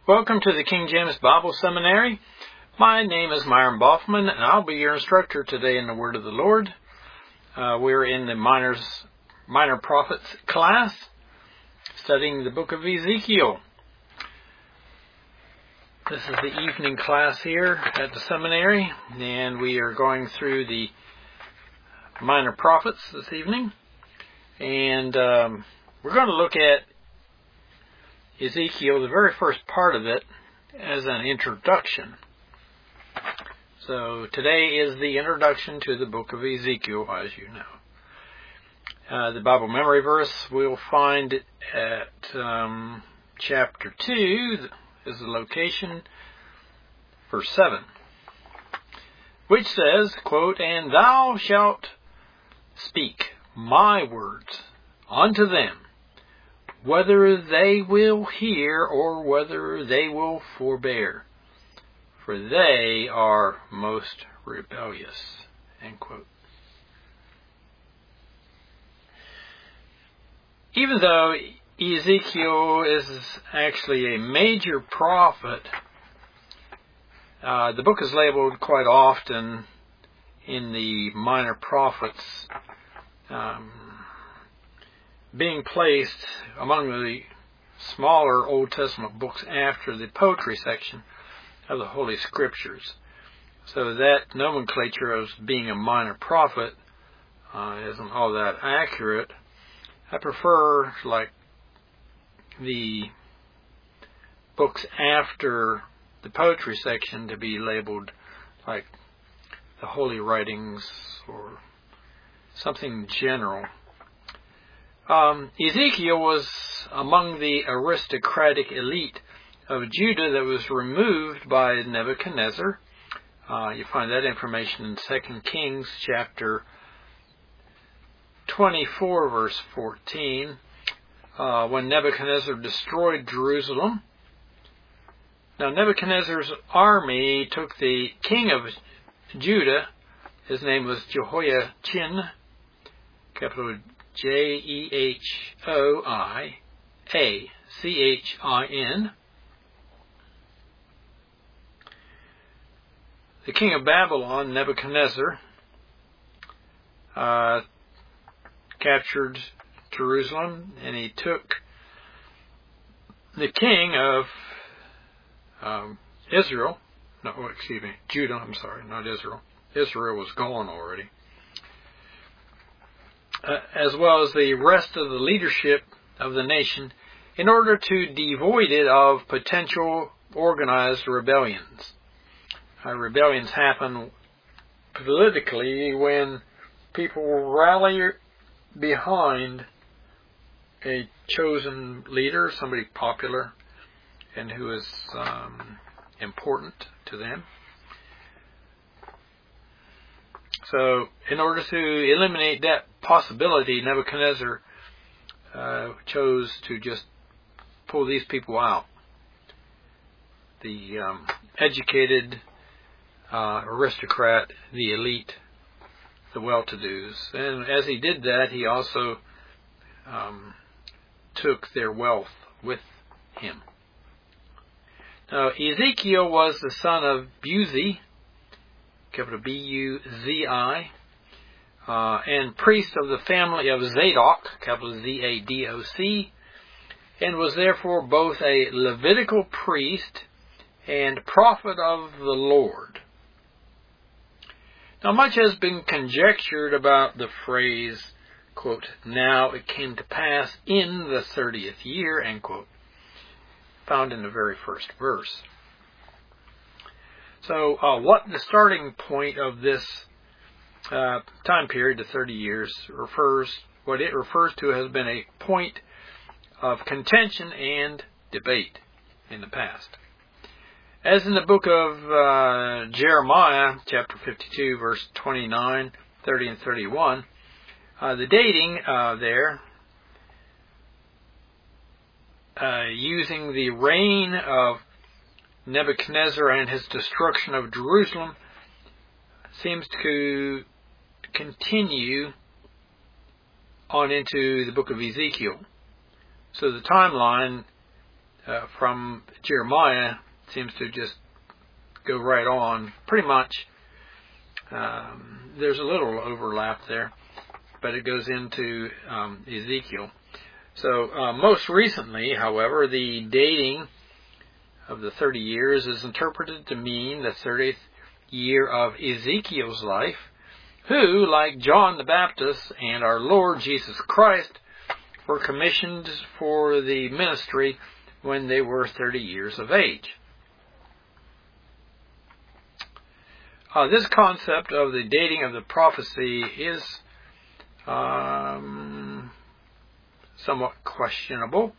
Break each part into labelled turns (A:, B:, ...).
A: Welcome to the King James Bible Seminary. My name is Myron Boffman, and I'll be your instructor today in the Word of the Lord. We're in the Minor Prophets class, studying the book of Ezekiel. This is the evening class here at the seminary, and we are going through the Minor Prophets this evening. And we're going to look at Ezekiel, the very first part of it, as an introduction. So today is the introduction to the book of Ezekiel, as you know. The Bible memory verse we'll find at chapter 2 is the location, verse 7, which says, quote, "And thou shalt speak my words unto them, whether they will hear or whether they will forbear, for they are most rebellious." End quote. Even though Ezekiel is actually a major prophet, the book is labeled quite often in the Minor Prophets, being placed among the smaller Old Testament books after the poetry section of the Holy Scriptures. So that nomenclature of being a minor prophet isn't all that accurate. I prefer, like, the books after the poetry section to be labeled like the Holy Writings or something general. Ezekiel was among the aristocratic elite of Judah that was removed by Nebuchadnezzar. You find that information in 2 Kings chapter 24, verse 14. When Nebuchadnezzar destroyed Jerusalem. Now, Nebuchadnezzar's army took the king of Judah. His name was Jehoiachin, capital Jehoiachin. The king of Babylon, Nebuchadnezzar, captured Jerusalem, and he took the king of Judah, not Israel. Israel was gone already. As well as the rest of the leadership of the nation, in order to devoid it of potential organized rebellions. Rebellions happen politically when people rally behind a chosen leader, somebody popular and who is important to them. So, in order to eliminate that possibility, Nebuchadnezzar chose to just pull these people out. The educated aristocrat, the elite, the well-to-dos. And as he did that, he also took their wealth with him. Now, Ezekiel was the son of Buzi, capital B-U-Z-I, and priest of the family of Zadok, capital Z-A-D-O-C, and was therefore both a Levitical priest and prophet of the Lord. Now, much has been conjectured about the phrase, quote, "Now it came to pass in the 30th year," end quote, found in the very first verse. So, what the starting point of this time period, the 30 years, what it refers to has been a point of contention and debate in the past. As in the book of Jeremiah, chapter 52, verse 29, 30, and 31, the dating there, using the reign of Nebuchadnezzar and his destruction of Jerusalem, seems to continue on into the book of Ezekiel. So the timeline from Jeremiah seems to just go right on. Pretty much, there's a little overlap there, but it goes into Ezekiel. So most recently, however, the dating of the 30 years is interpreted to mean the 30th year of Ezekiel's life, who, like John the Baptist and our Lord Jesus Christ, were commissioned for the ministry when they were 30 years of age. This concept of the dating of the prophecy is somewhat questionable.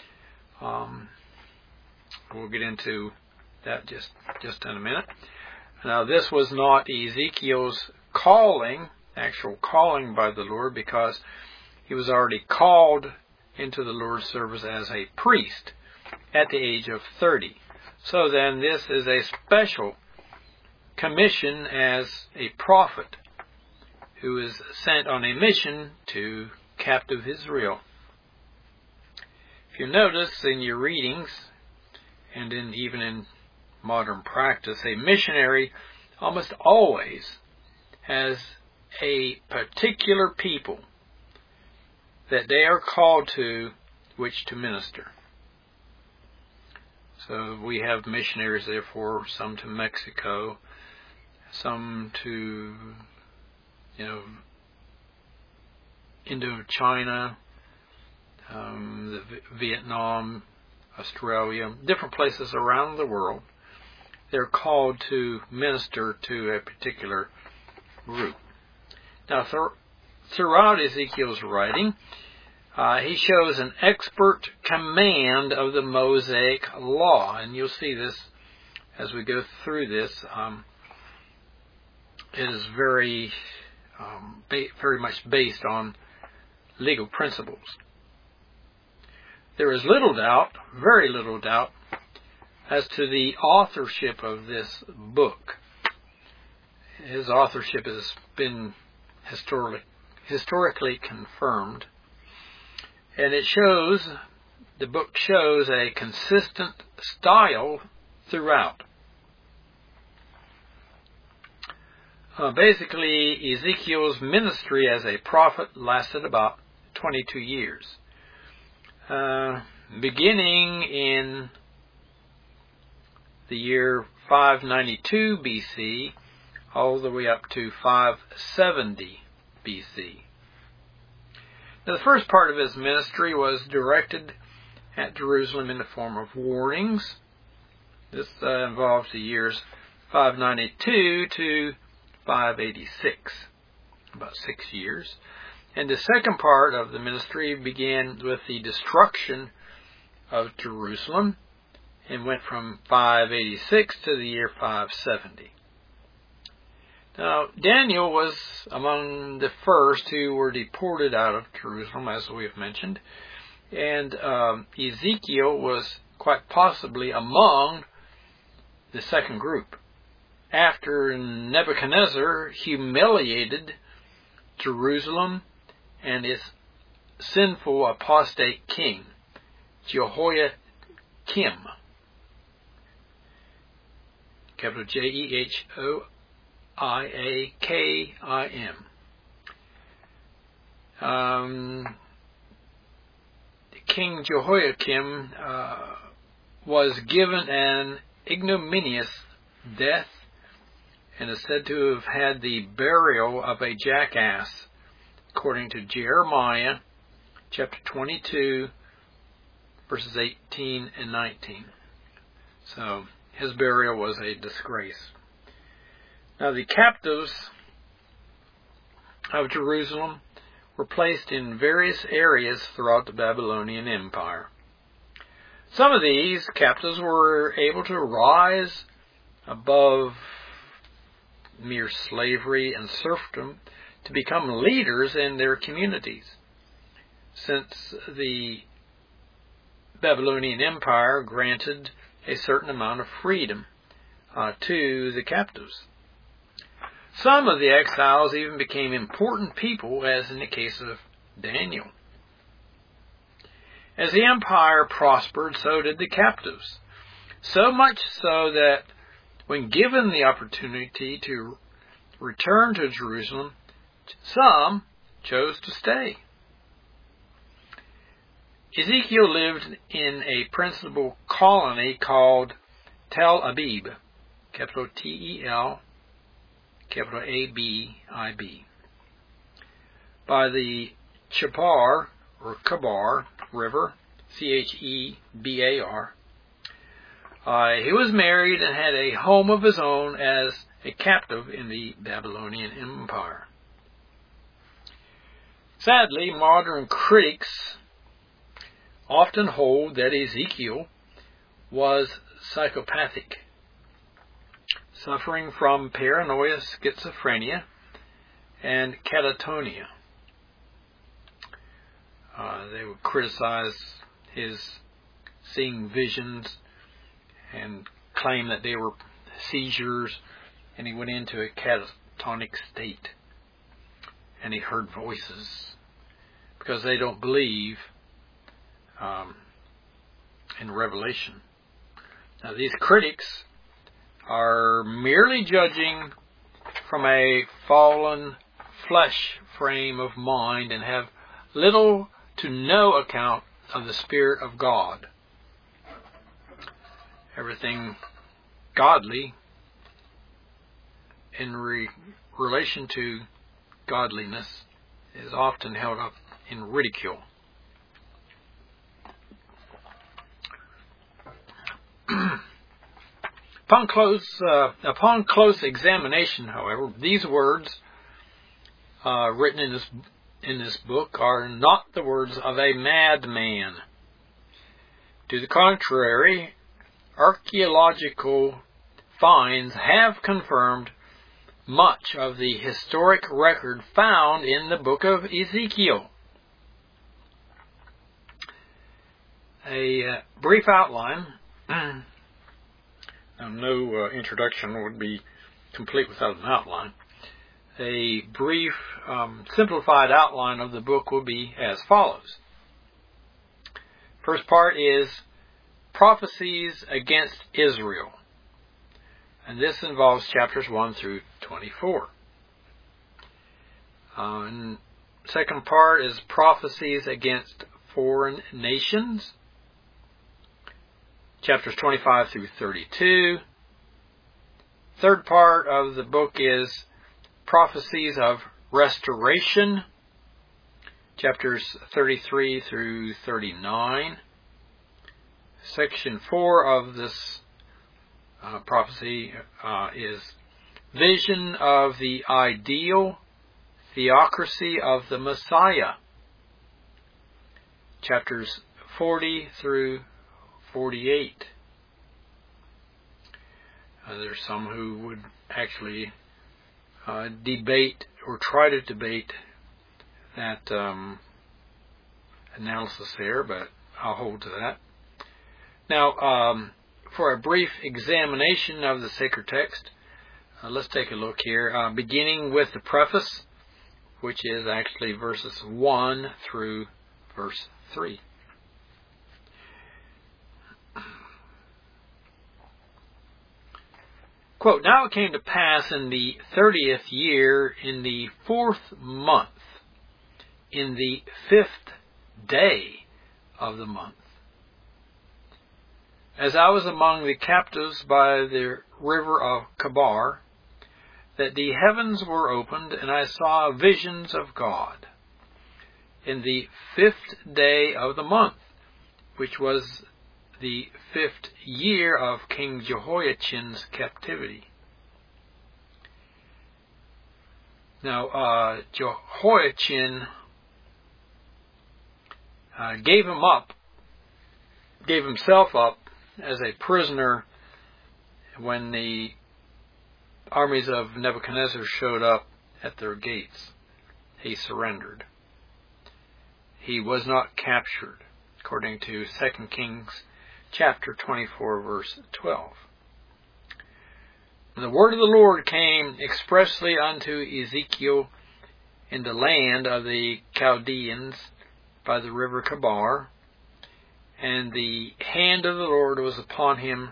A: We'll get into that just in a minute. Now, this was not Ezekiel's actual calling by the Lord, because he was already called into the Lord's service as a priest at the age of 30. So then this is a special commission as a prophet who is sent on a mission to captive Israel. If you notice in your readings, and even in modern practice, a missionary almost always has a particular people that they are called to which to minister. So we have missionaries, therefore, some to Mexico, some to, Indochina, Vietnam, Australia, different places around the world. They're called to minister to a particular group. Now, throughout Ezekiel's writing, he shows an expert command of the Mosaic law, and you'll see this as we go through this. It is very much based on legal principles. There is little doubt, very little doubt, as to the authorship of this book. His authorship has been historically confirmed, and the book shows a consistent style throughout. Basically, Ezekiel's ministry as a prophet lasted about 22 years. Beginning in the year 592 BC, all the way up to 570 BC. Now, the first part of his ministry was directed at Jerusalem in the form of warnings. This involves the years 592 to 586, about 6 years. And the second part of the ministry began with the destruction of Jerusalem and went from 586 to the year 570. Now, Daniel was among the first who were deported out of Jerusalem, as we have mentioned, and Ezekiel was quite possibly among the second group. After Nebuchadnezzar humiliated Jerusalem and its sinful apostate king, Jehoiakim, capital Jehoiakim. King Jehoiakim was given an ignominious death and is said to have had the burial of a jackass, according to Jeremiah chapter 22, verses 18 and 19. So his burial was a disgrace. Now, the captives of Jerusalem were placed in various areas throughout the Babylonian Empire. Some of these captives were able to rise above mere slavery and serfdom to become leaders in their communities, since the Babylonian Empire granted a certain amount of freedom to the captives. Some of the exiles even became important people, as in the case of Daniel. As the empire prospered, so did the captives. So much so that when given the opportunity to return to Jerusalem, some chose to stay. Ezekiel lived in a principal colony called Tel Abib, capital T-E-L, capital A-B-I-B, by the Chebar, or Kabar, River, C-H-E-B-A-R. He was married and had a home of his own as a captive in the Babylonian Empire. Sadly, modern critics often hold that Ezekiel was psychopathic, suffering from paranoia, schizophrenia, and catatonia. They would criticize his seeing visions and claim that they were seizures, and he went into a catatonic state, and he heard voices, because they don't believe in revelation. Now, these critics are merely judging from a fallen flesh frame of mind and have little to no account of the Spirit of God. Everything godly in relation to godliness is often held up in ridicule. Upon close examination, however, these words written in this book are not the words of a madman. To the contrary, archaeological finds have confirmed much of the historic record found in the book of Ezekiel. A brief outline. No introduction would be complete without an outline. A brief, simplified outline of the book will be as follows. First part is prophecies against Israel, and this involves chapters 1 through 24. And second part is prophecies against foreign nations, chapters 25 through 32. Third part of the book is prophecies of restoration, chapters 33 through 39. Section 4 of this prophecy is vision of the ideal theocracy of the Messiah, chapters 40 through 48. There's some who would actually debate or try to debate that analysis there, but I'll hold to that. Now, for a brief examination of the sacred text, let's take a look here, beginning with the preface, which is actually verses 1 through verse 3. Quote, "Now it came to pass in the 30th year, in the 4th month, in the 5th day of the month, as I was among the captives by the river of Kabar, that the heavens were opened, and I saw visions of God. In the 5th day of the month, which was the 5th year of King Jehoiachin's captivity." Now, Jehoiachin gave himself up as a prisoner when the armies of Nebuchadnezzar showed up at their gates. He surrendered. He was not captured, according to 2 Kings chapter 24, verse 12. "The word of the Lord came expressly unto Ezekiel in the land of the Chaldeans by the river Kabar, and the hand of the Lord was upon him.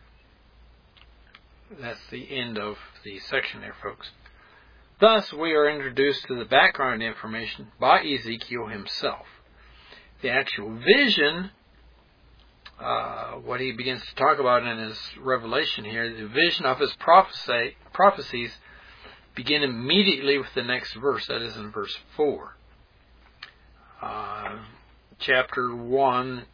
A: That's the end of the section there, folks. Thus, we are introduced to the background information by Ezekiel himself. The actual vision, what he begins to talk about in his revelation here, the vision of his prophecies begin immediately with the next verse, that is in verse 4. Chapter 1,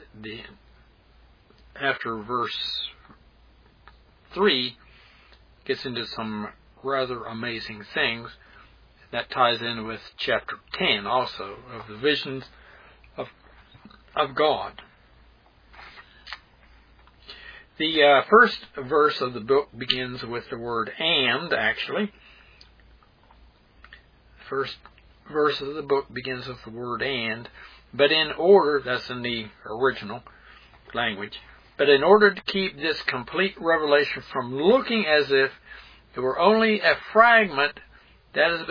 A: after verse 3, gets into some rather amazing things. That ties in with chapter 10 also, of the visions of God. The first verse of the book begins with the word "and," actually. The first verse of the book begins with the word "and," but in order, that's in the original language, but in order to keep this complete revelation from looking as if it were only a fragment that has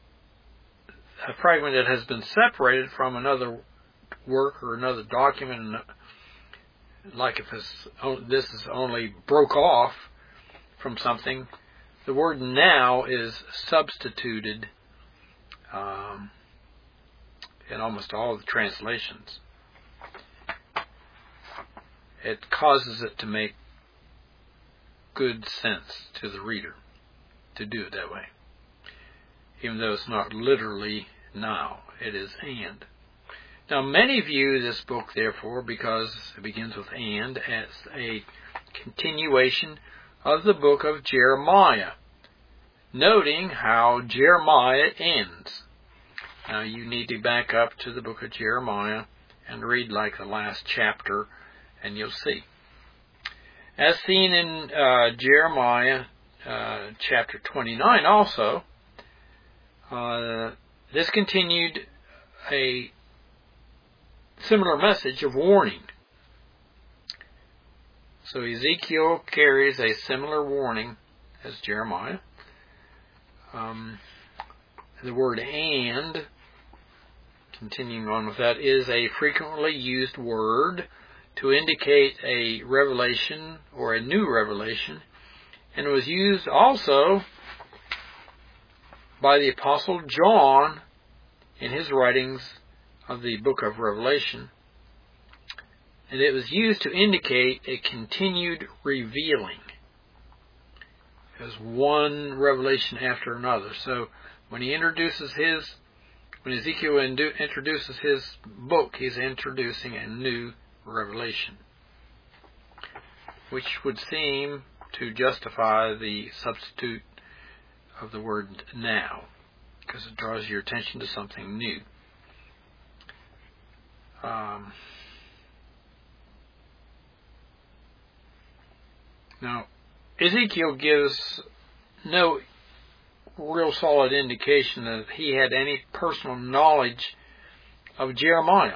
A: been separated from another work or another document, like if this is only broke off from something, the word "now" is substituted in almost all of the translations. It causes it to make good sense to the reader to do it that way. Even though it's not literally "now," it is "and." Now, many view this book, therefore, because it begins with "and," as a continuation of the book of Jeremiah, noting how Jeremiah ends. Now, you need to back up to the book of Jeremiah and read like the last chapter, and you'll see. As seen in Jeremiah chapter 29 also, this continued a similar message of warning. So Ezekiel carries a similar warning as Jeremiah. The word "and," continuing on with that, is a frequently used word to indicate a revelation or a new revelation, and it was used also by the Apostle John in his writings of the book of Revelation, and it was used to indicate a continued revealing. It was one revelation after another. So when Ezekiel introduces his book, he's introducing a new revelation, which would seem to justify the substitute of the word "now," because it draws your attention to something new. Now, Ezekiel gives no real solid indication that he had any personal knowledge of Jeremiah.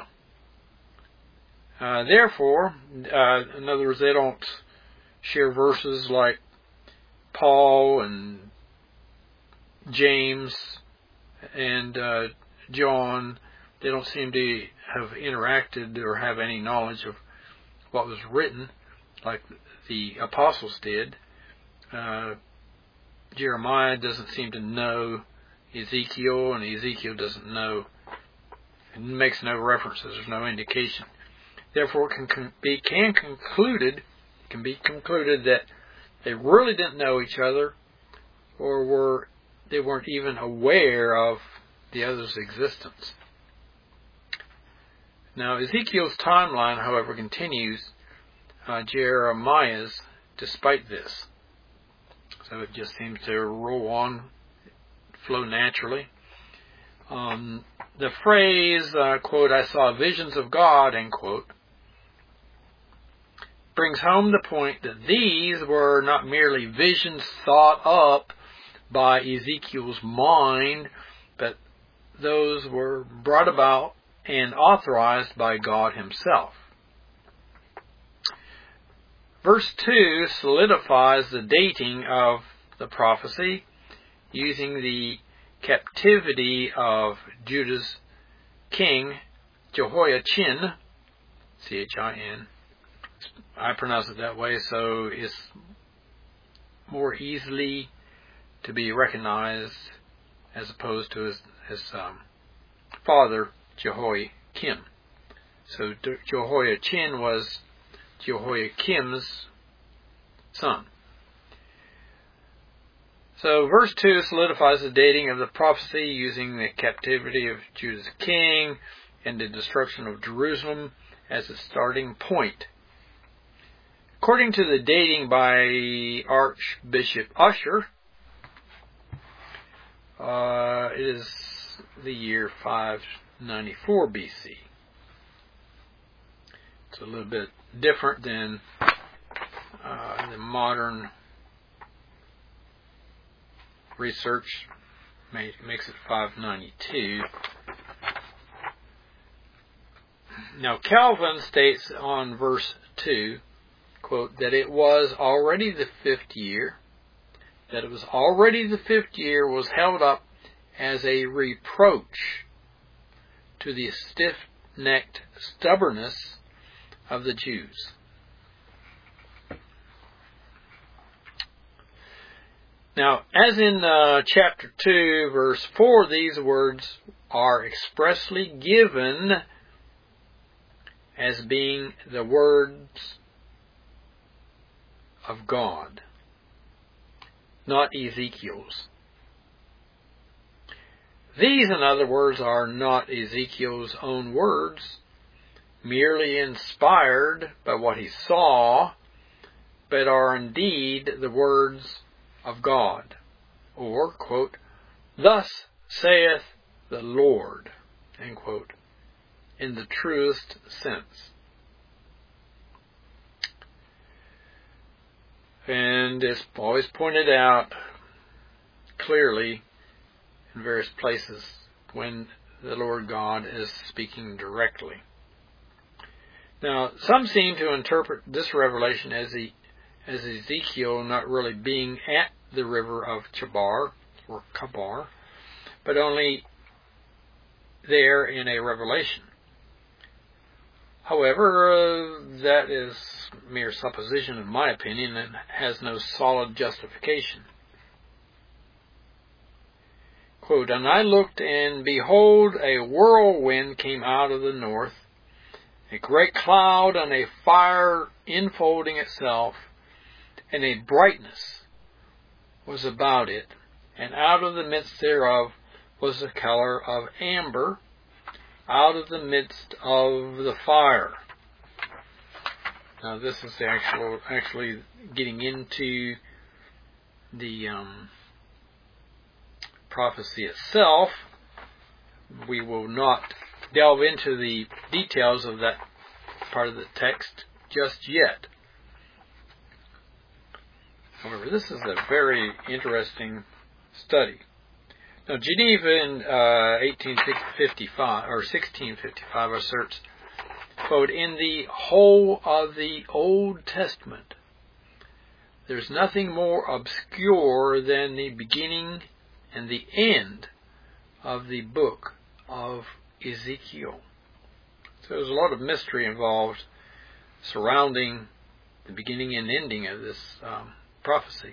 A: Therefore, in other words, they don't share verses like Paul and James and John. They don't seem to have interacted or have any knowledge of what was written like the apostles did. Jeremiah doesn't seem to know Ezekiel, and Ezekiel doesn't know, it makes no references, there's no indication. Therefore, it can be concluded that they really didn't know each other, or they weren't even aware of the other's existence. Now, Ezekiel's timeline, however, continues Jeremiah's despite this. So it just seems to roll on, flow naturally. The phrase, quote, "I saw visions of God," end quote, brings home the point that these were not merely visions thought up by Ezekiel's mind, but those were brought about and authorized by God himself. Verse 2 solidifies the dating of the prophecy using the captivity of Judah's king, Jehoiachin, Chin. I pronounce it that way, so it's more easily to be recognized as opposed to his father, Jehoiakim. So Jehoiachin was Jehoiakim's son. So verse 2 solidifies the dating of the prophecy using the captivity of Judah's king and the destruction of Jerusalem as a starting point. According to the dating by Archbishop Usher, it is the year 594 BC. It's a little bit different than the modern research makes it 592. Now Calvin states on verse 2, quote, that it was already the fifth year was held up as a reproach to the stiff-necked stubbornness of the Jews. Now, as in chapter 2, verse 4, these words are expressly given as being the words of God, not Ezekiel's. These, in other words, are not Ezekiel's own words, merely inspired by what he saw, but are indeed the words of God, or, quote, thus saith the Lord, end quote, in the truest sense. And it's always pointed out clearly in various places when the Lord God is speaking directly. Now, some seem to interpret this revelation as Ezekiel not really being at the river of Chabar, or Kabar, but only there in a revelation. However, that is mere supposition in my opinion and has no solid justification. Quote, and I looked, and behold, a whirlwind came out of the north, a great cloud and a fire enfolding itself, and a brightness was about it, and out of the midst thereof was the color of amber, out of the midst of the fire. Now this is actually getting into the prophecy itself. We will not delve into the details of that part of the text just yet. However, this is a very interesting study. Now, Geneva in 1655 asserts, quote, in the whole of the Old Testament, there's nothing more obscure than the beginning and the end of the book of Ezekiel. So there's a lot of mystery involved surrounding the beginning and ending of this prophecy.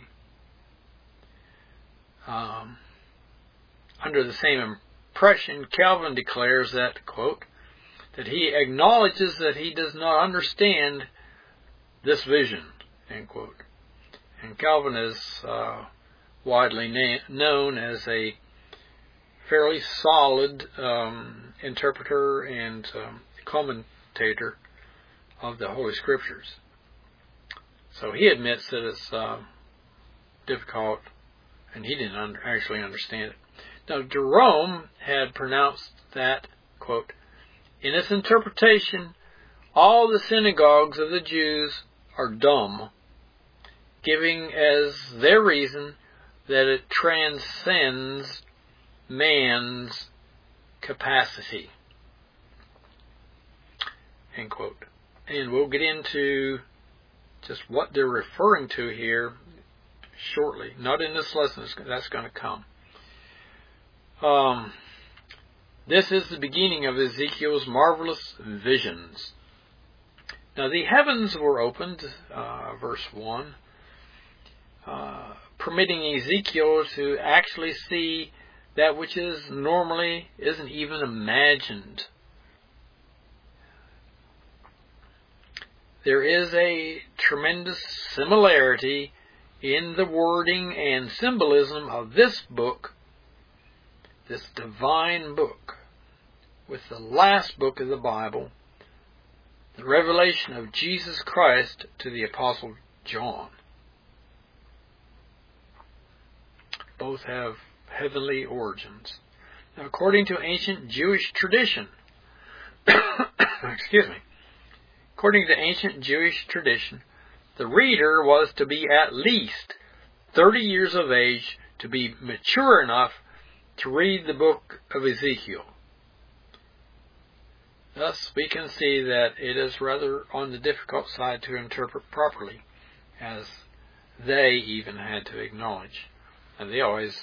A: Under the same impression, Calvin declares that, quote, that he acknowledges that he does not understand this vision, end quote. And Calvin is widely known as a fairly solid interpreter and commentator of the Holy Scriptures. So he admits that it's difficult, and he didn't actually understand it. Now, Jerome had pronounced that, quote, in its interpretation, all the synagogues of the Jews are dumb, giving as their reason that it transcends man's capacity, end quote. And we'll get into just what they're referring to here shortly. Not in this lesson, that's going to come. This is the beginning of Ezekiel's marvelous visions. Now the heavens were opened, verse 1, permitting Ezekiel to actually see that which is normally isn't even imagined. There is a tremendous similarity in the wording and symbolism of this book, this divine book, with the last book of the Bible, the revelation of Jesus Christ to the Apostle John. Both have heavenly origins. Now, according to ancient Jewish tradition, according to ancient Jewish tradition, the reader was to be at least 30 years of age to be mature enough to read the book of Ezekiel. Thus, we can see that it is rather on the difficult side to interpret properly, as they even had to acknowledge. And they always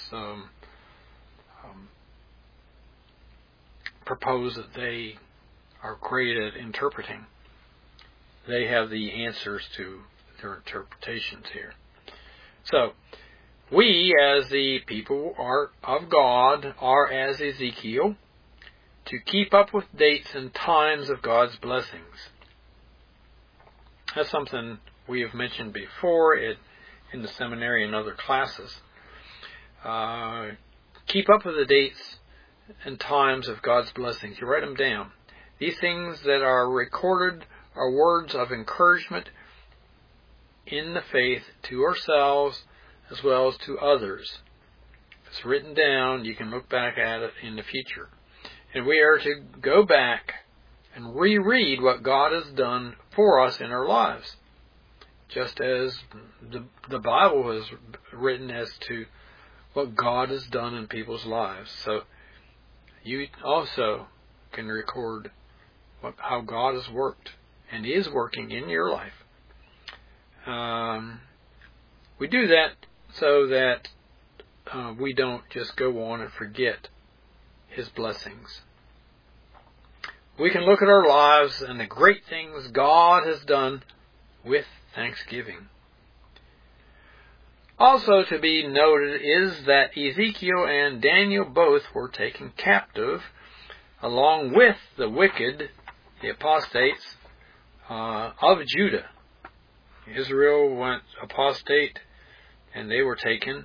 A: propose that they are great at interpreting. They have the answers to their interpretations here. So, we as the people of God are as Ezekiel, to keep up with dates and times of God's blessings. That's something we have mentioned before in the seminary and other classes. Keep up with the dates and times of God's blessings. You write them down. These things that are recorded are words of encouragement in the faith to ourselves as well as to others. If it's written down, you can look back at it in the future. And we are to go back and reread what God has done for us in our lives, just as the Bible is written as to what God has done in people's lives. So you also can record how God has worked and is working in your life. We do that so that we don't just go on and forget His blessings. We can look at our lives and the great things God has done with thanksgiving. Also to be noted is that Ezekiel and Daniel both were taken captive along with the wicked, the apostates of Judah. Israel went apostate and they were taken.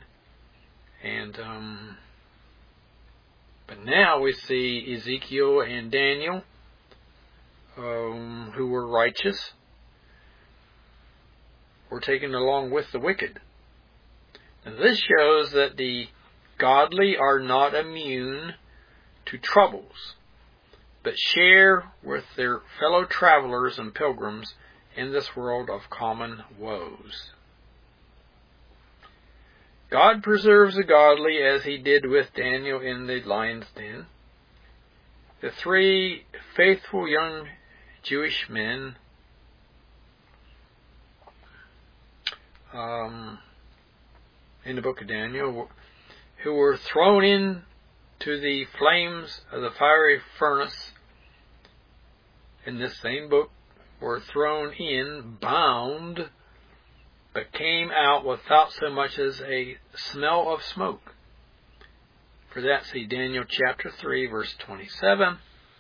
A: But now we see Ezekiel and Daniel, who were righteous, were taken along with the wicked. Now this shows that the godly are not immune to troubles, but share with their fellow travelers and pilgrims in this world of common woes. God preserves the godly as He did with Daniel in the lion's den. The three faithful young Jewish men in the book of Daniel, who were thrown into the flames of the fiery furnace in this same book, were thrown in, bound, but came out without so much as a smell of smoke. For that, see Daniel chapter 3, verse 27.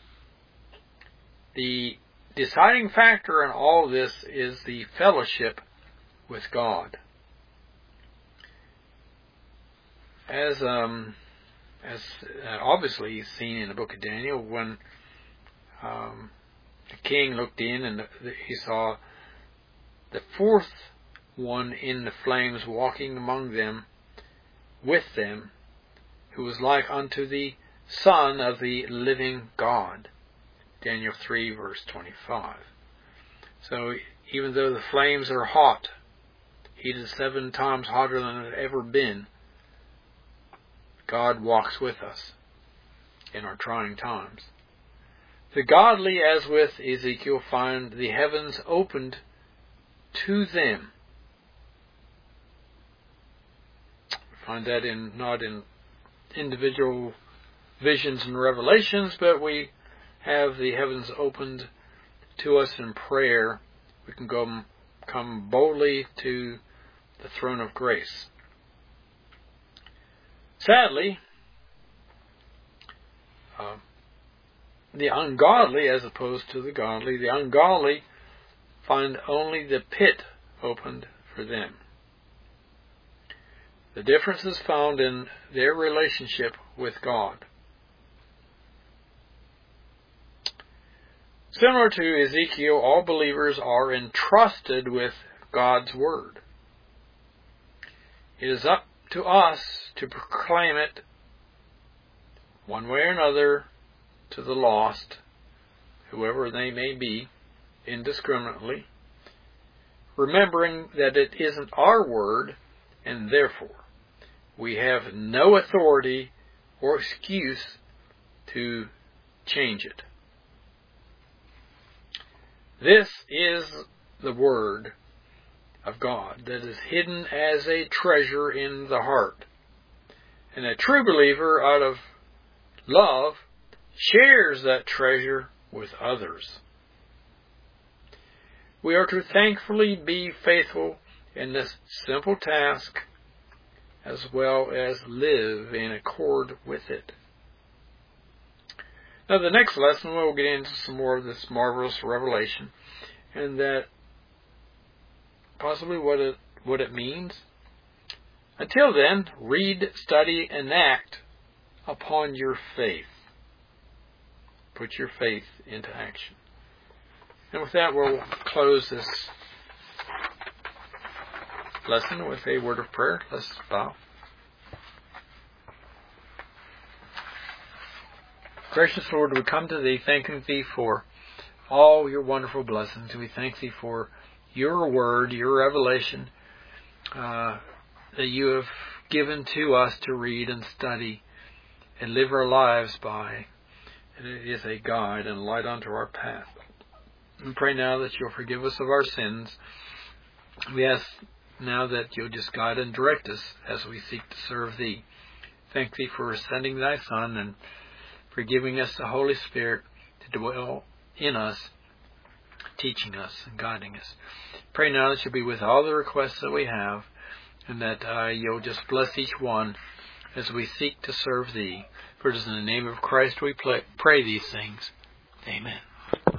A: The deciding factor in all this is the fellowship with God. As obviously seen in the book of Daniel, when the king looked in and he saw the fourth one in the flames walking among them, with them, who was like unto the Son of the living God. Daniel 3, verse 25. So even though the flames are hot, heated 7 times hotter than it had ever been, God walks with us in our trying times. The godly, as with Ezekiel, find the heavens opened to them. We find that not in individual visions and revelations, but we have the heavens opened to us in prayer we can come boldly to the throne of grace. Sadly, the ungodly, as opposed to the godly, the ungodly find only the pit opened for them. The difference is found in their relationship with God. Similar to Ezekiel, all believers are entrusted with God's Word. It is up to us to proclaim it one way or another to the lost, whoever they may be, indiscriminately, remembering that it isn't our word, and therefore we have no authority or excuse to change it. This is the Word of God that is hidden as a treasure in the heart. And a true believer, out of love, shares that treasure with others. We are to thankfully be faithful in this simple task, as well as live in accord with it. Now, the next lesson we'll get into some more of this marvelous revelation, and that possibly what it means. Until then, read, study, and act upon your faith. Put your faith into action. And with that, we'll close this lesson with a word of prayer. Let's bow. Gracious Lord, we come to Thee thanking Thee for all your wonderful blessings. We thank Thee for your word, your revelation that you have given to us to read and study and live our lives by. And it is a guide and light unto our path. We pray now that you'll forgive us of our sins. We ask now that you'll just guide and direct us as we seek to serve Thee. Thank Thee for sending Thy Son and for giving us the Holy Spirit to dwell in us, teaching us and guiding us. Pray now that you'll be with all the requests that we have, and that you'll just bless each one as we seek to serve Thee. For it is in the name of Christ we pray these things. Amen.